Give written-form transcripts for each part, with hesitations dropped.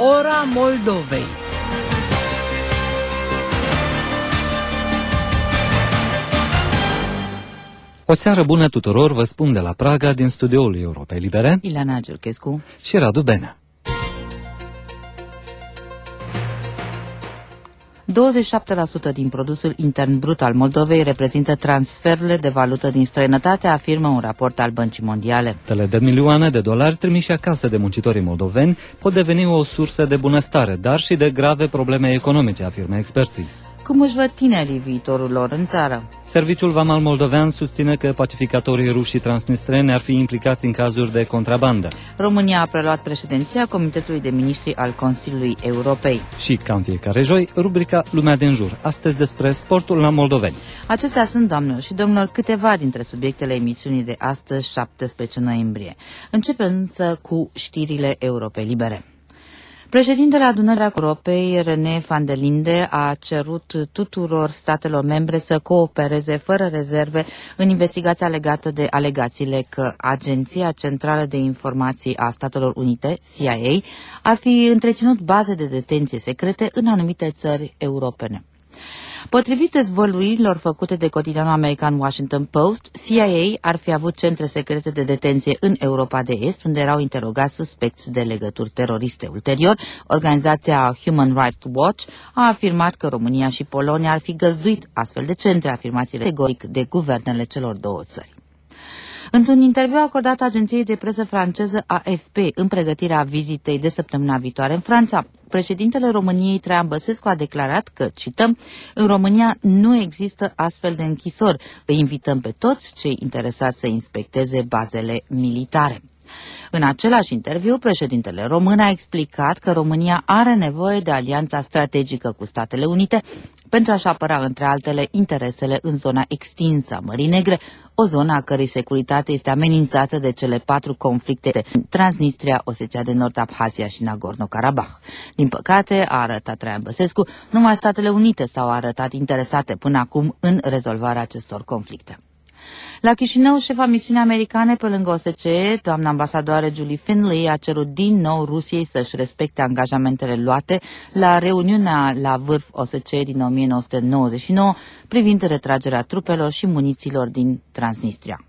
Ora Moldovei. O seară bună tuturor, vă spun de la Praga, din studioul Europei Libere, Ileana Giurchescu și Radu Benea. 27% din produsul intern brut al Moldovei reprezintă transferurile de valută din străinătate, afirmă un raport al Băncii Mondiale. Sutele de milioane de dolari trimiși acasă de muncitorii moldoveni pot deveni o sursă de bunăstare, dar și de grave probleme economice, afirmă experții. Cum își văd tinerii viitorul lor în țară? Serviciul Vamal moldovean susține că pacificatorii ruși și transnistreni ar fi implicați în cazuri de contrabandă. România a preluat președinția Comitetului de Ministri al Consiliului Europei. Și, ca în fiecare joi, rubrica Lumea din jur, astăzi despre sportul la moldoveni. Acestea sunt, doamnelor și domnilor, câteva dintre subiectele emisiunii de astăzi, 17 noiembrie. Începem însă cu știrile Europei Libere. Președintele Adunării Europei, René van der Linde, a cerut tuturor statelor membre să coopereze fără rezerve în investigația legată de alegațiile că Agenția Centrală de Informații a Statelor Unite, CIA, ar fi întreținut baze de detenție secrete în anumite țări europene. Potrivit dezvăluirilor făcute de cotidianul american Washington Post, CIA ar fi avut centre secrete de detenție în Europa de Est, unde erau interogați suspecți de legături teroriste. Ulterior, organizația Human Rights Watch a afirmat că România și Polonia ar fi găzduit astfel de centre, afirmațiile categoric de guvernele celor două țări. Într-un interviu acordat agenției de presă franceză AFP în pregătirea vizitei de săptămâna viitoare în Franța, președintele României Traian Băsescu a declarat că, cităm, în România nu există astfel de închisori. Îi invităm pe toți cei interesați să inspecteze bazele militare. În același interviu, președintele român a explicat că România are nevoie de alianța strategică cu Statele Unite pentru a-și apăra, între altele, interesele în zona extinsă a Mării Negre, o zonă a cărei securitate este amenințată de cele 4 conflicte: Transnistria, Osetia de Nord, Abhazia și Nagorno-Karabakh. Din păcate, a arătat Traian Băsescu, numai Statele Unite s-au arătat interesate până acum în rezolvarea acestor conflicte. La Chișinău, șefa misiunii americane pe lângă OSCE, doamna ambasadoare Julie Finley, a cerut din nou Rusiei să-și respecte angajamentele luate la reuniunea la vârf OSCE din 1999 privind retragerea trupelor și munițiilor din Transnistria.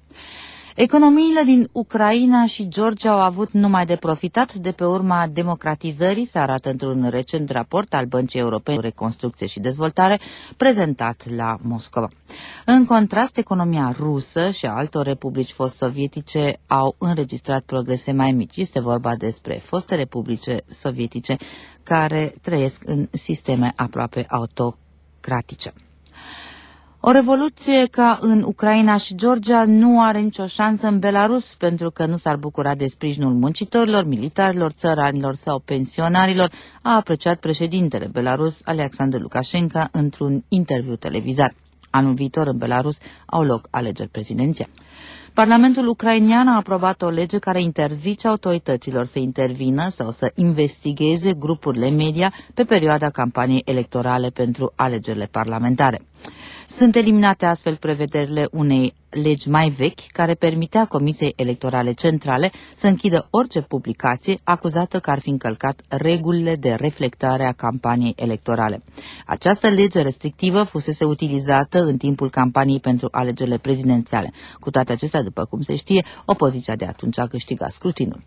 Economiile din Ucraina și Georgia au avut numai de profitat de pe urma democratizării, se arată într-un recent raport al Băncii Europene de Reconstrucție și Dezvoltare, prezentat la Moscova. În contrast, economia rusă și a altor republici fost-sovietice au înregistrat progrese mai mici. Este vorba despre foste republice sovietice care trăiesc în sisteme aproape autocratice. O revoluție ca în Ucraina și Georgia nu are nicio șansă în Belarus, pentru că nu s-ar bucura de sprijinul muncitorilor, militarilor, țăranilor sau pensionarilor, a apreciat președintele Belarus, Alexandru Lukashenko, într-un interviu televizat. Anul viitor în Belarus au loc alegeri prezidențiale. Parlamentul ucrainian a aprobat o lege care interzice autorităților să intervină sau să investigheze grupurile media pe perioada campaniei electorale pentru alegerile parlamentare. Sunt eliminate astfel prevederile unei legi mai vechi care permitea Comisiei Electorale Centrale să închidă orice publicație acuzată că ar fi încălcat regulile de reflectare a campaniei electorale. Această lege restrictivă fusese utilizată în timpul campaniei pentru alegerile prezidențiale. Cu toate acestea, după cum se știe, opoziția de atunci a câștigat scrutinul.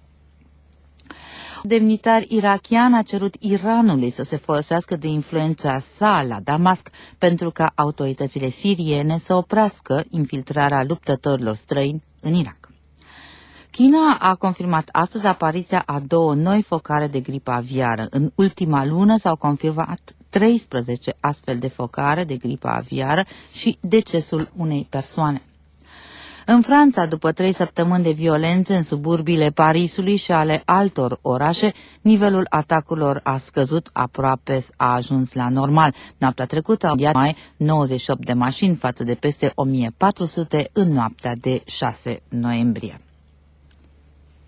Demnitar irakian a cerut Iranului să se folosească de influența sa la Damasc pentru ca autoritățile siriene să oprească infiltrarea luptătorilor străini în Irak. China a confirmat astăzi apariția a 2 noi focare de gripă aviară. În ultima lună s-au confirmat 13 astfel de focare de gripă aviară și decesul unei persoane. În Franța, după 3 săptămâni de violențe în suburbiile Parisului și ale altor orașe, nivelul atacurilor a scăzut, aproape a ajuns la normal. Noaptea trecută au înviat mai 98 de mașini față de peste 1400 în noaptea de 6 noiembrie.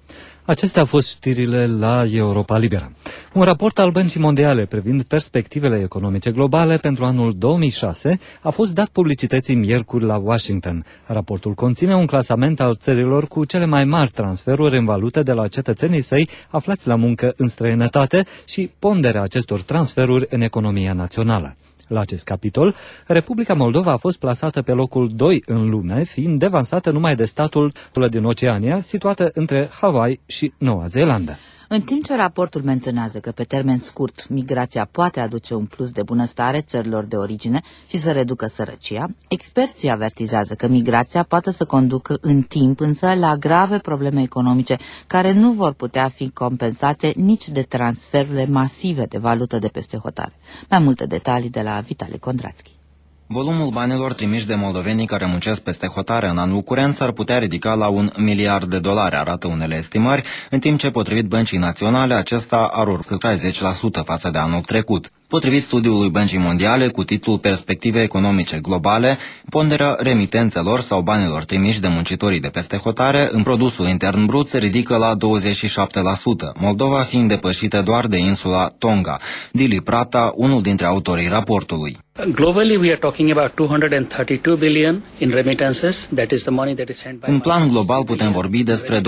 Acestea au fost știrile la Europa Liberă. Un raport al Băncii Mondiale privind perspectivele economice globale pentru anul 2006 a fost dat publicității miercuri la Washington. Raportul conține un clasament al țărilor cu cele mai mari transferuri în valută de la cetățenii săi aflați la muncă în străinătate și ponderea acestor transferuri în economia națională. La acest capitol, Republica Moldova a fost plasată pe locul 2 în lume, fiind devansată numai de statul din Oceania, situată între Hawaii și Noua Zeelandă. În timp ce raportul menționează că pe termen scurt migrația poate aduce un plus de bunăstare țărilor de origine și să reducă sărăcia, experții avertizează că migrația poate să conducă în timp însă la grave probleme economice care nu vor putea fi compensate nici de transferurile masive de valută de peste hotare. Mai multe detalii de la Vitale Kondrațchi. Volumul banilor trimiși de moldovenii care muncesc peste hotare în anul curent s-ar putea ridica la $1 miliard, arată unele estimări, în timp ce, potrivit Băncii Naționale, acesta ar urca 60% față de anul trecut. Potrivit studiului Băncii Mondiale cu titlul Perspective economice globale, ponderea remitențelor sau banilor trimiși de muncitorii de peste hotare în produsul intern brut se ridică la 27%, Moldova fiind depășită doar de insula Tonga. Dili Prata, unul dintre autorii raportului. Globally, we are talking about 232 billion in remittances. That is the money that is sent by. În plan global putem vorbi despre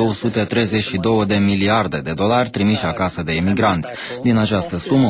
232 de miliarde de dolari trimiși acasă de emigranți. Din această sumă,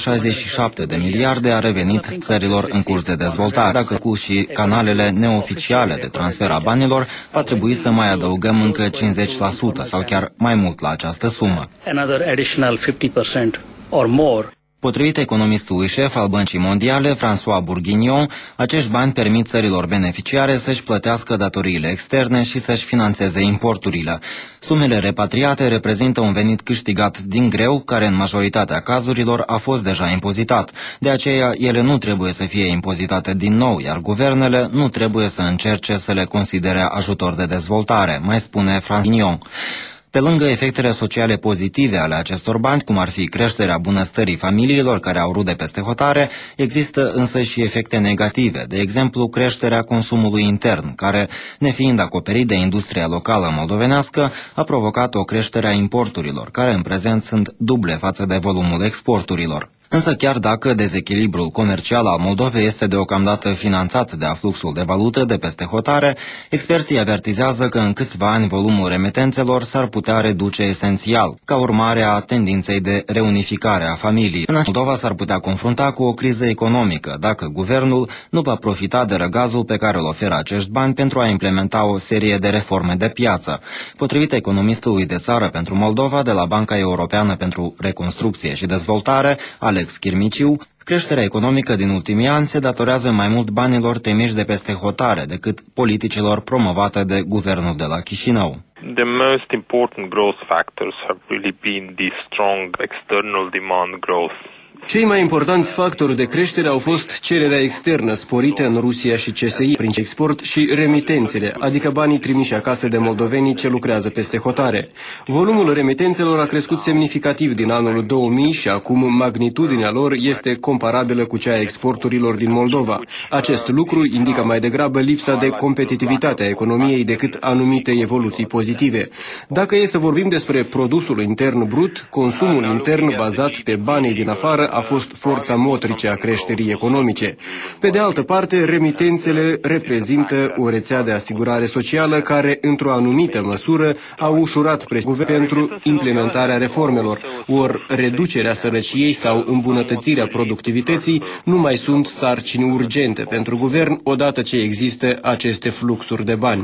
167 de miliarde a revenit țărilor în curs de dezvoltare. Dacă cu și canalele neoficiale de transfer a banilor, va trebui să mai adăugăm încă 50% sau chiar mai mult la această sumă. Another additional 50% or more. Potrivit economistului șef al Băncii Mondiale, François Bourguignon, acești bani permit țărilor beneficiare să-și plătească datoriile externe și să-și finanțeze importurile. Sumele repatriate reprezintă un venit câștigat din greu, care în majoritatea cazurilor a fost deja impozitat. De aceea, ele nu trebuie să fie impozitate din nou, iar guvernele nu trebuie să încerce să le considere ajutor de dezvoltare, mai spune Bourguignon. Pe lângă efectele sociale pozitive ale acestor bani, cum ar fi creșterea bunăstării familiilor care au rude peste hotare, există însă și efecte negative, de exemplu creșterea consumului intern, care, nefiind acoperit de industria locală moldovenească, a provocat o creștere a importurilor, care în prezent sunt duble față de volumul exporturilor. Însă chiar dacă dezechilibrul comercial al Moldovei este deocamdată finanțat de afluxul de valută de peste hotare, experții avertizează că în câțiva ani volumul remitențelor s-ar putea reduce esențial, ca urmare a tendinței de reunificare a familiei. Moldova s-ar putea confrunta cu o criză economică dacă guvernul nu va profita de răgazul pe care îl oferă acești bani pentru a implementa o serie de reforme de piață. Potrivit economistului de țară pentru Moldova de la Banca Europeană pentru Reconstrucție și Dezvoltare, Alex Chirmiciu, creșterea economică din ultimii ani se datorează mai mult banilor trimiși de peste hotare decât politicilor promovate de guvernul de la Chișinău. The most important growth factors have really been the strong external demand growth. Cei mai importanți factori de creștere au fost cererea externă sporită în Rusia și CSI prin export și remitențele, adică banii trimiși acasă de moldovenii ce lucrează peste hotare. Volumul remitențelor a crescut semnificativ din anul 2000 și acum magnitudinea lor este comparabilă cu cea a exporturilor din Moldova. Acest lucru indică mai degrabă lipsa de competitivitate a economiei decât anumite evoluții pozitive. Dacă e să vorbim despre produsul intern brut, consumul intern bazat pe banii din afară a fost forța motrice a creșterii economice. Pe de altă parte, remitențele reprezintă o rețea de asigurare socială care, într-o anumită măsură, a ușurat presiunea pentru implementarea reformelor, ori reducerea sărăciei sau îmbunătățirea productivității nu mai sunt sarcini urgente pentru guvern odată ce există aceste fluxuri de bani.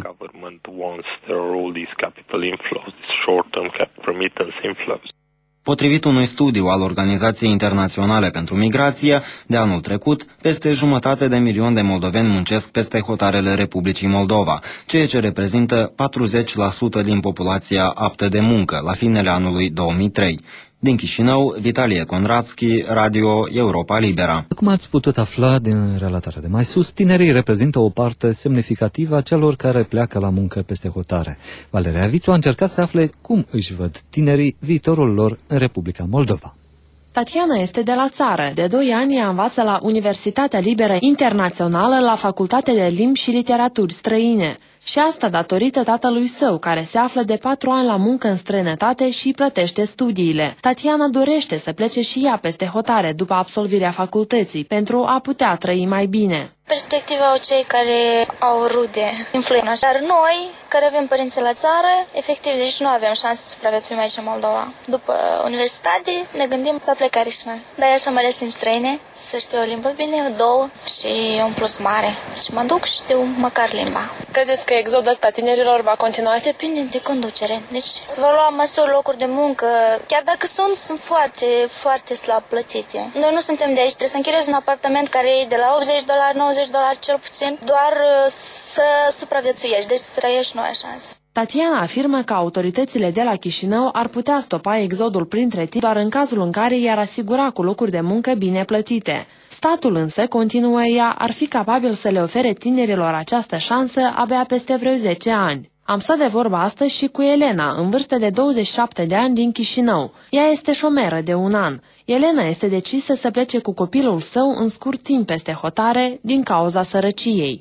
Potrivit unui studiu al Organizației Internaționale pentru Migrație, de anul trecut, peste 1,5 milion de moldoveni muncesc peste hotarele Republicii Moldova, ceea ce reprezintă 40% din populația aptă de muncă la finele anului 2003. Din Chișinău, Vitalie Kondrațchi, Radio Europa Libera. Cum ați putut afla din relatarea de mai sus, tinerii reprezintă o parte semnificativă a celor care pleacă la muncă peste hotare. Valeria Vițu a încercat să afle cum își văd tinerii viitorul lor în Republica Moldova. Tatiana este de la țară. De 2 ani ea învață la Universitatea Liberă Internațională la Facultatea de Limbi și Literaturi Străine. Și asta datorită tatălui său, care se află de 4 ani la muncă în străinătate și plătește studiile. Tatiana dorește să plece și ea peste hotare după absolvirea facultății, pentru a putea trăi mai bine. Perspectiva au cei care au rude influență. Dar noi, care avem părinții la țară, efectiv, deci nu avem șanse să supraviețuim aici în Moldova. După universitate, ne gândim la plecare și noi. Dar așa mă ales limbi străine, să știu o limbă bine, 2 și un plus mare. Și mă duc și știu măcar limba. Credeți că exodul ăsta tinerilor va continua? Depinde de conducere. Deci se vor lua măsuri, locuri de muncă. Chiar dacă sunt foarte, foarte slab plătite. Noi nu suntem de aici, trebuie să închiriezi un apartament care e de la $80, $90 cel puțin, doar să supraviețuiești, deci să trăiești, nu ai șansă. Tatiana afirmă că autoritățile de la Chișinău ar putea stopa exodul printre tineri doar în cazul în care i-ar asigura cu locuri de muncă bine plătite. Statul însă, continuă ea, ar fi capabil să le ofere tinerilor această șansă abia peste vreo 10 ani. Am stat de vorbă astăzi și cu Elena, în vârstă de 27 de ani din Chișinău. Ea este șomeră de 1 an. Elena este decisă să plece cu copilul său în scurt timp peste hotare din cauza sărăciei.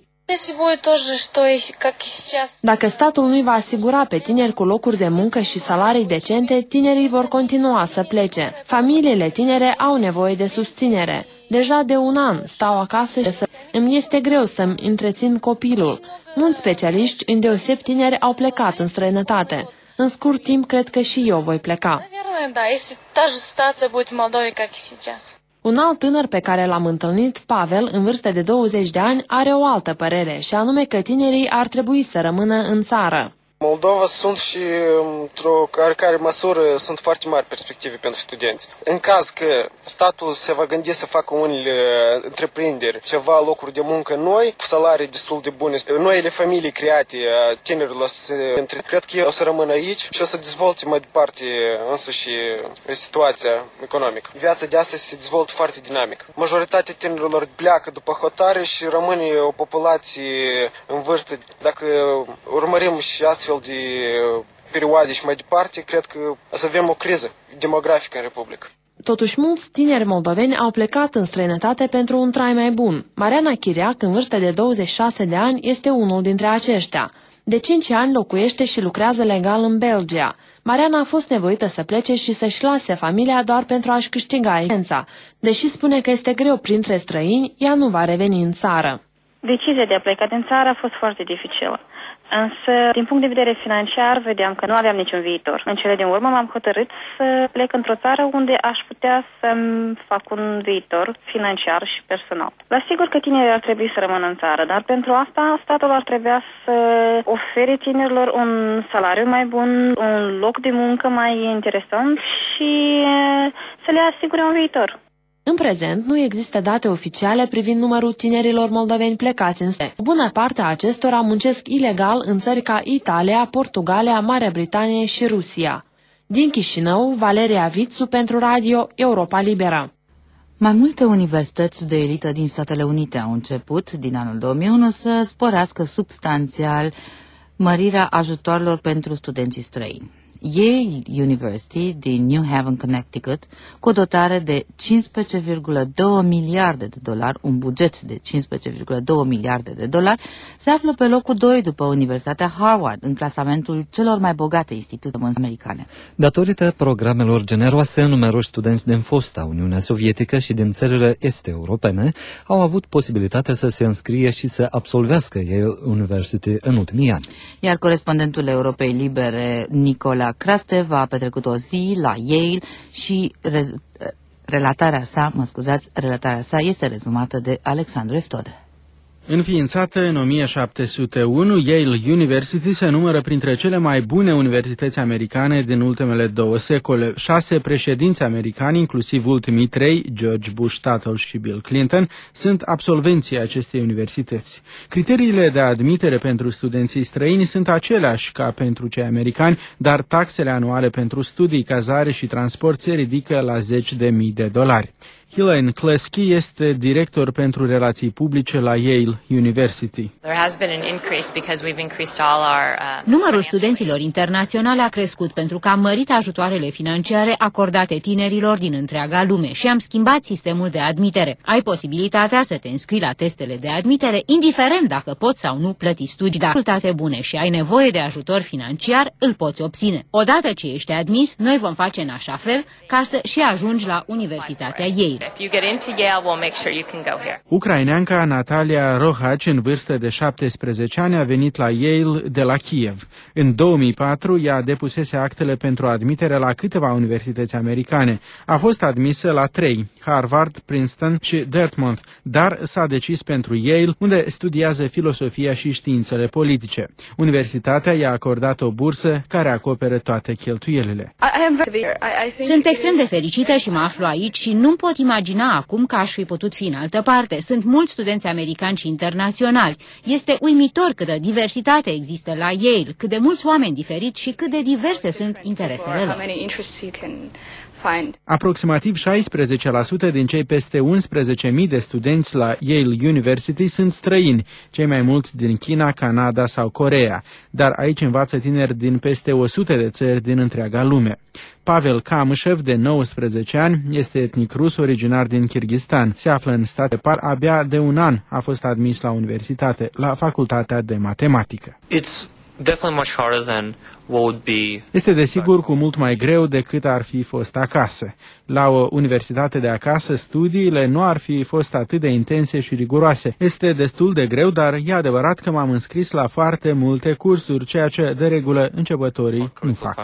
Dacă statul nu-i va asigura pe tineri cu locuri de muncă și salarii decente, tinerii vor continua să plece. Familiile tinere au nevoie de susținere. Deja de 1 an stau acasă și îmi este greu să-mi întrețin copilul. Mulți specialiști, îndeosebi tineri, au plecat în străinătate. În scurt timp, cred că și eu voi pleca. Un alt tânăr pe care l-am întâlnit, Pavel, în vârstă de 20 de ani, are o altă părere, și anume că tinerii ar trebui să rămână în țară. Moldova sunt și, într-o oarecare măsură, sunt foarte mari perspective pentru studenți. În caz că statul se va gândi să facă unele întreprinderi, ceva locuri de muncă noi, cu salarii destul de bune, noile familii create, tinerilor cred că ei o să rămână aici și o să dezvolte mai departe însă și situația economică. Viața de astăzi se dezvoltă foarte dinamic. Majoritatea tinerilor pleacă după hotare și rămâne o populație în vârstă. Dacă urmărim și astfel de perioade și mai departe, cred că o să avem o criză demografică în Republică. Totuși, mulți tineri moldoveni au plecat în străinătate pentru un trai mai bun. Mariana Chiriac, în vârstă de 26 de ani, este unul dintre aceștia. De 5 ani locuiește și lucrează legal în Belgia. Mariana a fost nevoită să plece și să-și lase familia doar pentru a-și câștiga existența. Deși spune că este greu printre străini, ea nu va reveni în țară. Decizia de a pleca din țară a fost foarte dificilă. Însă, din punct de vedere financiar, vedeam că nu aveam niciun viitor. În cele din urmă m-am hotărât să plec într-o țară unde aș putea să-mi fac un viitor financiar și personal. Dar sigur că tinerii ar trebui să rămână în țară, dar pentru asta statul ar trebui să ofere tinerilor un salariu mai bun, un loc de muncă mai interesant și să le asigure un viitor. În prezent, nu există date oficiale privind numărul tinerilor moldoveni plecați în străinătate. O bună parte a acestora muncesc ilegal în țări ca Italia, Portugalia, Marea Britanie și Rusia. Din Chișinău, Valeria Vițu pentru Radio Europa Liberă. Mai multe universități de elită din Statele Unite au început, din anul 2001, să sporească substanțial mărirea ajutoarelor pentru studenții străini. Yale University din New Haven, Connecticut, cu o dotare de $15,2 miliarde, un buget de $15,2 miliarde, se află pe locul 2 după Universitatea Harvard în clasamentul celor mai bogate instituții americane. Datorită programelor generoase, numeroși studenți din fosta Uniunea Sovietică și din țările este europene au avut posibilitatea să se înscrie și să absolvească Yale University în ultimii ani. Iar corespondentul Europei Libere, Nicola Krastev, a petrecut o zi la Yale și relatarea sa este rezumată de Alexandru Eftode. Înființată în 1701, Yale University se numără printre cele mai bune universități americane din ultimele 2 secole. 6 președinți americani, inclusiv ultimii 3, George Bush tatăl și Bill Clinton, sunt absolvenții acestei universități. Criteriile de admitere pentru studenții străini sunt aceleași ca pentru cei americani, dar taxele anuale pentru studii, cazare și transport se ridică la $10.000. Helene Klesky este director pentru relații publice la Yale University. Numărul studenților internaționali a crescut pentru că am mărit ajutoarele financiare acordate tinerilor din întreaga lume și am schimbat sistemul de admitere. Ai posibilitatea să te înscrii la testele de admitere, indiferent dacă poți sau nu plăti studii. Dacă ai rezultate bune și ai nevoie de ajutor financiar, îl poți obține. Odată ce ești admis, noi vom face în așa fel ca să și ajungi la Universitatea Yale. Ucraineanca Natalia Rohac, în vârstă de 17 ani, a venit la Yale de la Kiev. În 2004, ea depusese actele pentru admitere la câteva universități americane. A fost admisă la 3, Harvard, Princeton și Dartmouth, dar s-a decis pentru Yale, unde studiază filosofia și științele politice. Universitatea i-a acordat o bursă care acoperă toate cheltuielile. Sunt extrem de fericită și mă aflu aici și nu pot imagina acum că aș fi putut fi în altă parte. Sunt mulți studenți americani și internaționali. Este uimitor câtă diversitate există la Yale, cât de mulți oameni diferiți și cât de diverse sunt interesele lor. Aproximativ 16% din cei peste 11.000 de studenți la Yale University sunt străini, cei mai mulți din China, Canada sau Coreea, dar aici învață tineri din peste 100 de țări din întreaga lume. Pavel Kamyshev, de 19 ani, este etnic rus, originar din Kyrgyzstan. Se află în state par, abia de un an a fost admis la universitate, la facultatea de matematică. Este desigur cu mult mai greu decât ar fi fost acasă. La o universitate de acasă, studiile nu ar fi fost atât de intense și riguroase. Este destul de greu, dar e adevărat că m-am înscris la foarte multe cursuri, ceea ce de regulă începătorii nu fac.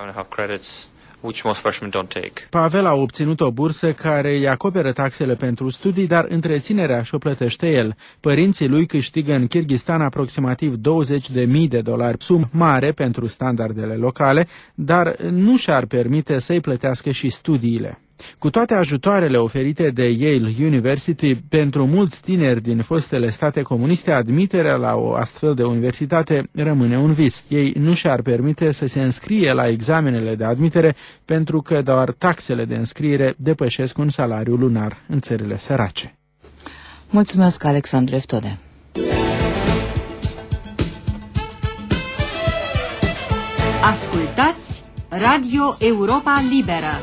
Pavel a obținut o bursă care îi acoperă taxele pentru studii, dar întreținerea și-o plătește el. Părinții lui câștigă în Kyrgyzstan aproximativ $20.000, sumă mare pentru standardele locale, dar nu și-ar permite să-i plătească și studiile. Cu toate ajutoarele oferite de Yale University, pentru mulți tineri din fostele state comuniste, admiterea la o astfel de universitate rămâne un vis. Ei nu și-ar permite să se înscrie la examenele de admitere pentru că doar taxele de înscriere depășesc un salariu lunar în țările sărace. Mulțumesc, Alexandru Eftode. Ascultați Radio Europa Liberă.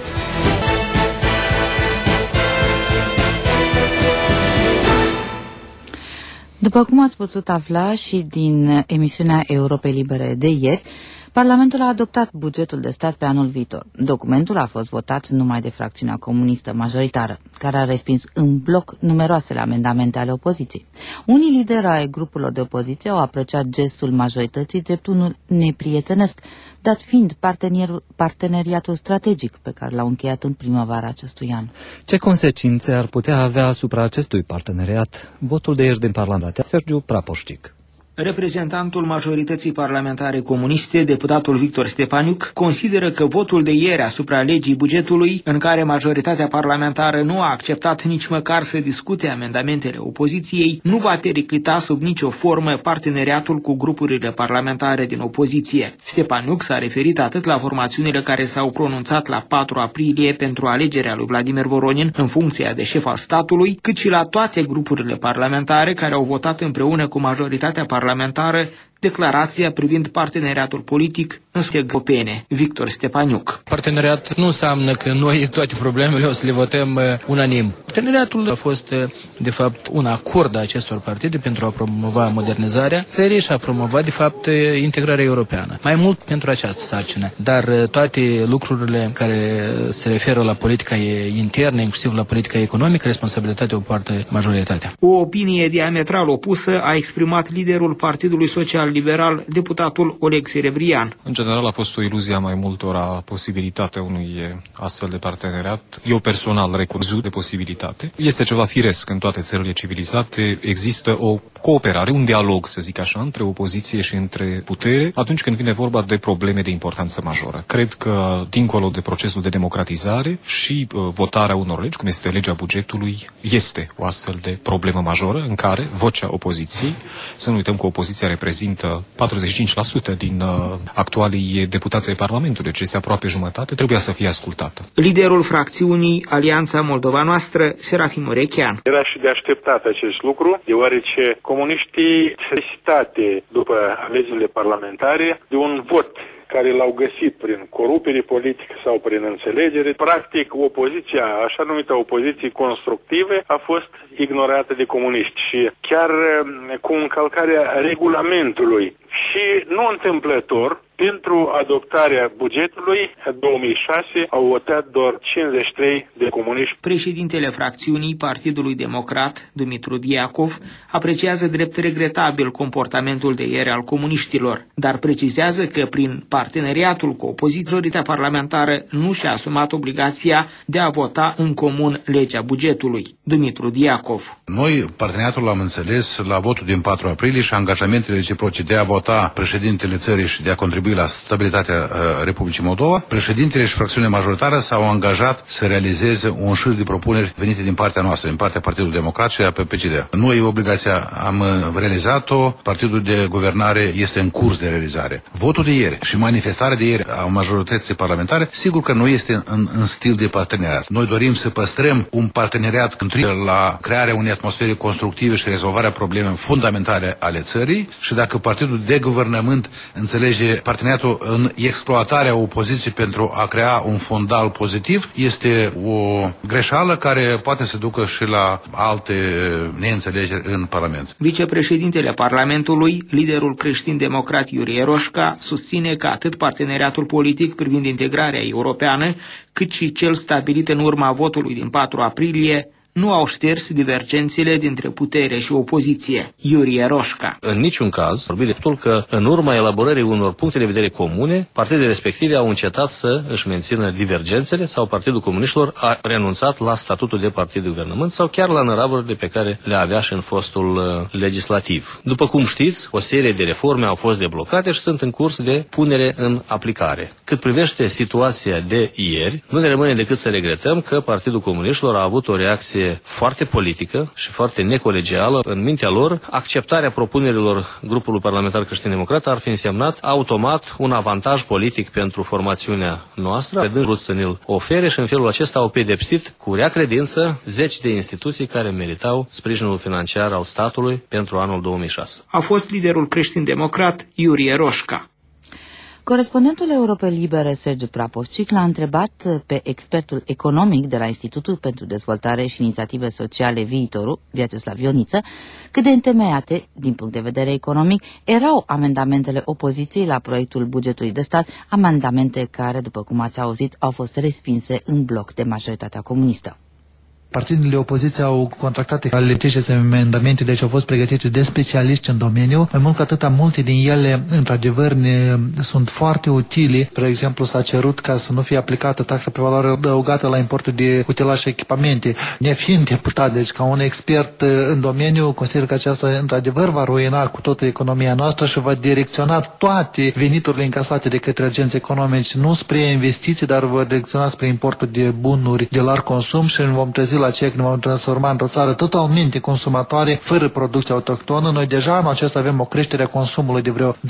După cum ați putut afla și din emisiunea Europei Libere de ieri, Parlamentul a adoptat bugetul de stat pe anul viitor. Documentul a fost votat numai de fracțiunea comunistă majoritară, care a respins în bloc numeroasele amendamente ale opoziției. Unii lideri ai grupurilor de opoziție au apreciat gestul majorității drept unul neprietenesc, dat fiind parteneriatul strategic pe care l-au încheiat în primăvara acestui an. Ce consecințe ar putea avea asupra acestui parteneriat votul de ieri din Parlament? Sergiu Prapoșcic. Reprezentantul majorității parlamentare comuniste, deputatul Victor Stepaniuc, consideră că votul de ieri asupra legii bugetului, în care majoritatea parlamentară nu a acceptat nici măcar să discute amendamentele opoziției, nu va periclita sub nicio formă parteneriatul cu grupurile parlamentare din opoziție. Stepaniuc s-a referit atât la formațiunile care s-au pronunțat la 4 aprilie pentru alegerea lui Vladimir Voronin în funcția de șef al statului, cât și la toate grupurile parlamentare care au votat împreună cu majoritatea parlamentară declarația privind parteneriatul politic în subiecte europene. Victor Stepaniuc. Parteneriat nu înseamnă că noi toate problemele o să le votăm unanim. Parteneriatul a fost, de fapt, un acord a acestor partide pentru a promova modernizarea țării și a promova, de fapt, integrarea europeană. Mai mult pentru această sarcină. Dar toate lucrurile care se referă la politica internă, inclusiv la politica economică, responsabilitatea o poartă majoritatea. O opinie diametral opusă a exprimat liderul Partidului Social-Liberal, deputatul Oleg Serebrian. În general a fost o iluzie a mai multora posibilitatea unui astfel de parteneriat. Eu personal recurg de posibilitate. Este ceva firesc în toate țările civilizate. Există o cooperare, un dialog, să zic așa, între opoziție și între putere atunci când vine vorba de probleme de importanță majoră. Cred că, dincolo de procesul de democratizare și votarea unor legi, cum este legea bugetului, este o astfel de problemă majoră în care vocea opoziției, să nu uităm că opoziția reprezintă reprezintă 45% din actualii deputați ai Parlamentului, deci este aproape jumătate, trebuia să fie ascultată. Liderul fracțiunii Alianța Moldova Noastră, Serafim Urechean. Era și de așteptat acest lucru, deoarece comuniștii necesitate după alegerile parlamentare de un vot care l-au găsit prin corupere politică sau prin înțelegere. Practic, opoziția, așa numită opoziție constructive, a fost ignorată de comuniști și chiar cu încălcarea regulamentului. Și nu întâmplător, pentru adoptarea bugetului 2006 au votat doar 53 de comuniști. Președintele fracțiunii Partidului Democrat, Dumitru Diacov, apreciază drept regretabil comportamentul de ieri al comuniștilor, dar precizează că prin parteneriatul cu opoziția parlamentară nu și-a asumat obligația de a vota în comun legea bugetului. Dumitru Diacov. Noi, parteneriatul, l-am înțeles la votul din 4 aprilie și angajamentele reciproce de a vota președintele țării și de a contribui la stabilitatea Republicii Moldova. Președintele și fracțiunea majoritară s-au angajat să realizeze un șir de propuneri venite din partea noastră, din partea Partidului Democrat și a PPCD. Noi obligația am realizat-o, Partidul de Guvernare este în curs de realizare. Votul de ieri și manifestarea de ieri a majorității parlamentare, sigur că nu este în stil de parteneriat. Noi dorim să păstrăm un parteneriat la crearea unei atmosfere constructive și rezolvarea problemelor fundamentale ale țării și dacă Partidul de Guvernământ înțelege parteneriatul în exploatarea opoziției pentru a crea un fondal pozitiv, este o greșeală care poate să ducă și la alte neînțelegeri în Parlament. Vicepreședintele Parlamentului, liderul creștin-democrat Iurie Roșca, susține că atât parteneriatul politic privind integrarea europeană, cât și cel stabilit în urma votului din 4 aprilie, nu au șters divergențele dintre putere și opoziție. Iurie Roșca. În niciun caz, vorbim de faptul că în urma elaborării unor puncte de vedere comune, partidele respective au încetat să își mențină divergențele sau Partidul Comuniștilor a renunțat la statutul de partid de guvernământ sau chiar la năravurile pe care le avea și în fostul legislativ. După cum știți, o serie de reforme au fost deblocate și sunt în curs de punere în aplicare. Cât privește situația de ieri, nu ne rămâne decât să regretăm că Partidul Comuniștilor a avut o reacție foarte politică și foarte necolegială. În mintea lor, acceptarea propunerilor grupului parlamentar creștin-democrat ar fi însemnat automat un avantaj politic pentru formațiunea noastră, redând vrut să ne-l ofere și în felul acesta au pedepsit cu rea credință zeci de instituții care meritau sprijinul financiar al statului pentru anul 2006. A fost liderul creștin-democrat Iurie Roșca. Corespondentul Europei Libere, Sergiu Prapovcic, l-a întrebat pe expertul economic de la Institutul pentru Dezvoltare și Inițiative Sociale Viitorul, Vyacheslav Ioniță, cât de întemeiate, din punct de vedere economic, erau amendamentele opoziției la proiectul bugetului de stat, amendamente care, după cum ați auzit, au fost respinse în bloc de majoritatea comunistă. Partidele opoziției au contractat aceste amendamente, deci au fost pregătite de specialiști în domeniu. Mai mult ca atâta, multe din ele, într-adevăr, sunt foarte utile. De exemplu, s-a cerut ca să nu fie aplicată taxa pe valoare adăugată la importul de utilaje și echipamente. Nefiind deputat, deci ca un expert în domeniu, consider că aceasta, într-adevăr, va ruina cu toată economia noastră și va direcționa toate veniturile încasate de către agenți economici, nu spre investiții, dar va direcționa spre importul de bunuri de larg consum și vom trezi la aceea când vom transforma într-o țară totalmente consumatoare, fără producție autohtonă. Noi deja anul acesta avem o creștere a consumului de vreo 20%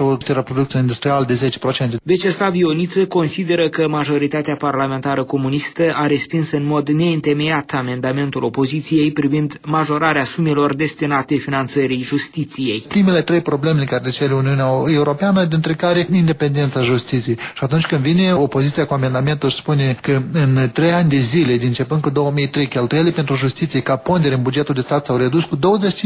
a producției industriale de 10%. Vyacheslav Ioniță consideră că majoritatea parlamentară comunistă a respins în mod neîntemeiat amendamentul opoziției privind majorarea sumelor destinate finanțării justiției. Primele 3 probleme care le cere Uniunea Europeană, dintre care independența justiției. Și atunci când vine opoziția cu amendamentul și spune că în 3 ani de zile, din începând cu 2003, cheltuielile pentru justiție ca pondere în bugetul de stat s-au redus cu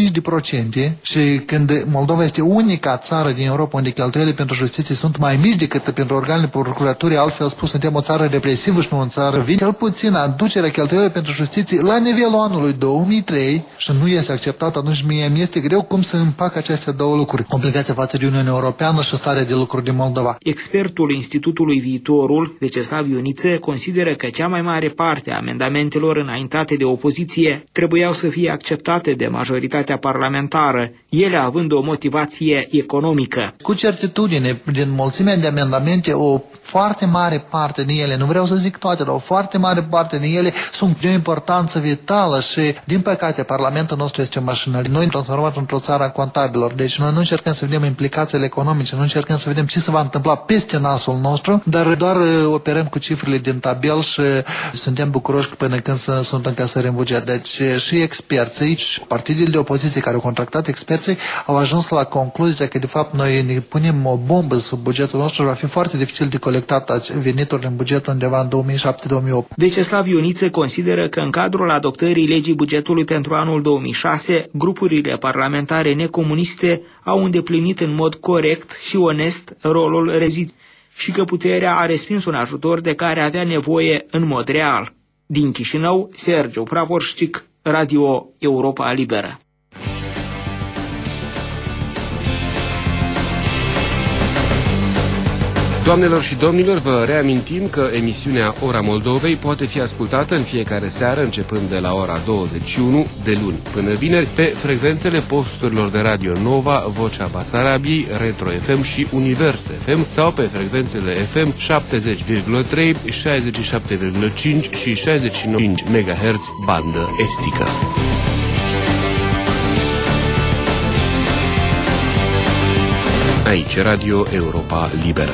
25% și când Moldova este unica țară din Europa unde cheltuielile pentru justiție sunt mai mici decât pentru organele procuraturii, altfel spus, suntem o țară represivă și nu o țară vin, cel puțin aducerea cheltuielilor pentru justiție la nivelul anului 2003 și nu este acceptat, atunci mie mi este greu cum să împac aceste două lucruri. Complicația față de Uniunea Europeană și starea de lucruri din Moldova. Expertul Institutului Viitorul, Vyacheslav Ioniță, consideră că cea mai mare parte a amendamentelor înaintate de opoziție trebuiau să fie acceptate de majoritatea parlamentară, ele având o motivație economică. Cu certitudine, din mulțimea de amendamente, o foarte mare parte din ele, nu vreau să zic toate, dar o foarte mare parte din ele sunt de o importanță vitală și, din păcate, Parlamentul nostru este o mașinărie. Noi transformăm într-o țară a contabilor, deci noi nu încercăm să vedem implicațiile economice, nu încercăm să vedem ce se va întâmpla peste nasul nostru, dar doar operăm cu cifrele din tabel și suntem bucuroși până când sunt încasări în buget. Deci și experții, și partidele de opoziție care au contractat experții au ajuns la concluzia că de fapt noi ne punem o bombă sub bugetul nostru și va fi foarte dificil de colectat veniturile în buget undeva în 2007-2008. Veceslav Ioniță consideră că în cadrul adoptării legii bugetului pentru anul 2006, grupurile parlamentare necomuniste au îndeplinit în mod corect și onest rolul rezidenței și că puterea a respins un ajutor de care avea nevoie în mod real. Din Chișinău, Sergiu Pravorșcic, Radio Europa Liberă. Doamnelor și domnilor, vă reamintim că emisiunea Ora Moldovei poate fi ascultată în fiecare seară, începând de la ora 21, de luni până vineri, pe frecvențele posturilor de Radio Nova, Vocea Basarabiei, Retro FM și Univers FM sau pe frecvențele FM 70,3, 67,5 și 69 MHz bandă estică. Aici, Radio Europa Liberă.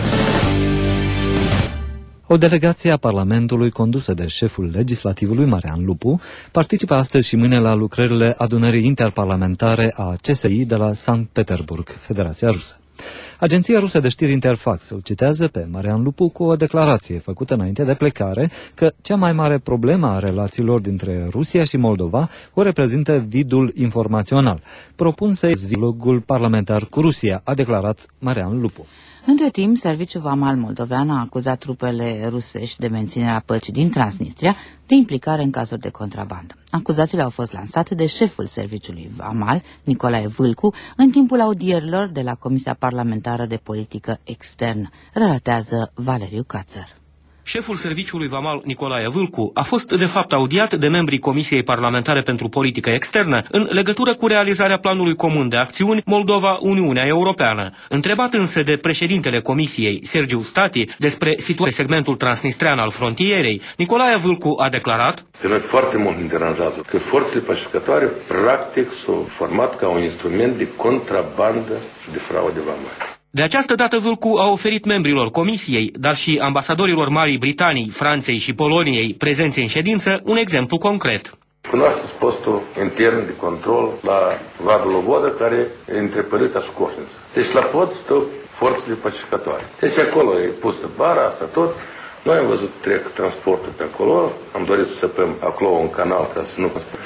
O delegație a Parlamentului condusă de șeful legislativului Marian Lupu participă astăzi și mâine la lucrările adunării interparlamentare a CSI de la Sankt Petersburg, Federația Rusă. Agenția rusă de știri Interfax îl citează pe Marian Lupu cu o declarație făcută înainte de plecare că cea mai mare problemă a relațiilor dintre Rusia și Moldova o reprezintă vidul informațional. Propun să dialogul parlamentar cu Rusia, a declarat Marian Lupu. Între timp, Serviciul Vamal Moldovean a acuzat trupele rusești de menținerea păcii din Transnistria de implicare în cazuri de contrabandă. Acuzațiile au fost lansate de șeful Serviciului Vamal, Nicolae Vâlcu, în timpul audierilor de la Comisia Parlamentară de Politică Externă, relatează Valeriu Cațăr. Șeful Serviciului Vamal, Nicolae Vâlcu, a fost de fapt audiat de membrii Comisiei Parlamentare pentru Politică Externă în legătură cu realizarea planului comun de acțiuni Moldova-Uniunea Europeană. Întrebat însă de președintele Comisiei, Sergiu Stati, despre situația segmentul transnistrean al frontierei, Nicolae Vâlcu a declarat: Pe noi foarte mult ne deranjează că forțele pacificatoare practic s-au format ca un instrument de contrabandă și de fraudă vamală. De această dată Vâlcu a oferit membrilor Comisiei, dar și ambasadorilor Marii Britanii, Franței și Poloniei prezenți în ședință, un exemplu concret. Cunoașteți postul intern de control la Vadul Lovodă, care e între Pălita și Coșniță. Deci la pod stau forțele pacificatoare. Deci acolo e pusă bara, asta tot. Noi am văzut trec transportul pe acolo, am dorit să săpăm acolo un canal ca să nu...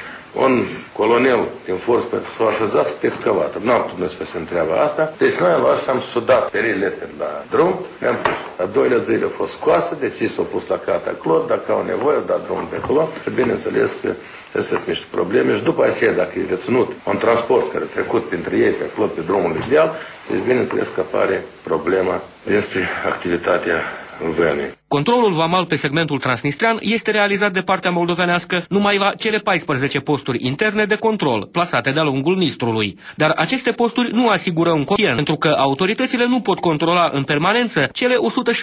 Un colonel din forță s-a așezat pe excavator. N-am putut să facem treaba asta. Deci noi am luat și am sudat perile astea la drum. Le-am pus. A doilea zi a fost scoasă, deci ei s-au pus la cata acolo. Dacă au nevoie, au dat drumul pe acolo. Și bineînțeles că astea sunt niște probleme. Și după aceea, dacă e reținut un transport care a trecut printre ei pe acolo, pe drumul ideal, deci bineînțeles că apare problema despre activitatea vănii. Controlul vamal pe segmentul transnistrean este realizat de partea moldovenească numai la cele 14 posturi interne de control plasate de-a lungul Nistrului. Dar aceste posturi nu asigură un control, pentru că autoritățile nu pot controla în permanență cele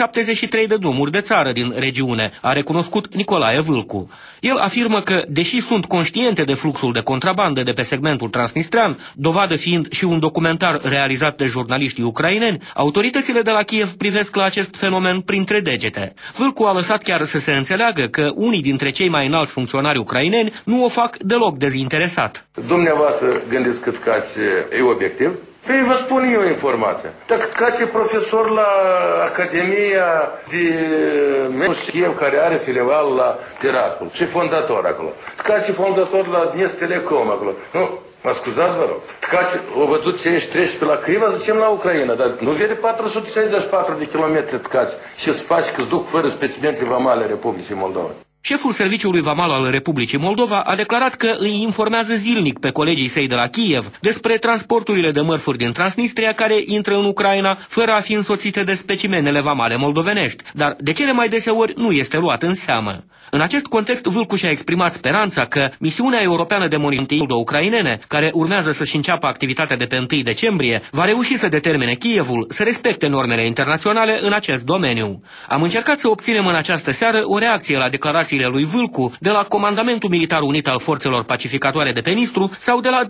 173 de drumuri de țară din regiune, a recunoscut Nicolae Vâlcu. El afirmă că, deși sunt conștiente de fluxul de contrabandă de pe segmentul transnistrean, dovadă fiind și un documentar realizat de jurnaliștii ucraineni, autoritățile de la Kiev privesc la acest fenomen printre degete. Vâlcu a lăsat chiar să se înțeleagă că unii dintre cei mai înalți funcționari ucraineni nu o fac deloc dezinteresat. Dumneavoastră gândiți cât cați e obiectiv? Păi vă spun eu informația. Dacă cați profesor la Academia de Kiev, care are filial la Tiraspol, și fondator acolo. Cați fondator la Dnest Telecom acolo. Nu? Mă scuzați, vă rog. Cați, o văzut ce ești 13 la Criva, zicem la Ucraina, dar nu vede 464 de kilometri cați și îți faci că-ți duc fără specimente vamale Republicii Moldova. șeful Serviciului Vamal al Republicii Moldova a declarat că îi informează zilnic pe colegii săi de la Kiev despre transporturile de mărfuri din Transnistria care intră în Ucraina fără a fi însoțite de specimenele vamale moldovenești, dar de cele mai deseori nu este luat în seamă. În acest context, Vâlcu și-a exprimat speranța că misiunea europeană de monitorizare ucrainene, care urmează să-și înceapă activitatea de pe 1 decembrie, va reuși să determine Kievul să respecte normele internaționale în acest domeniu. Am încercat să obținem în această seară o reacție la declarațiile lui Vâlcu de la Comandamentul Militar Unit al Forțelor Pacificatoare de pe Nistru sau de la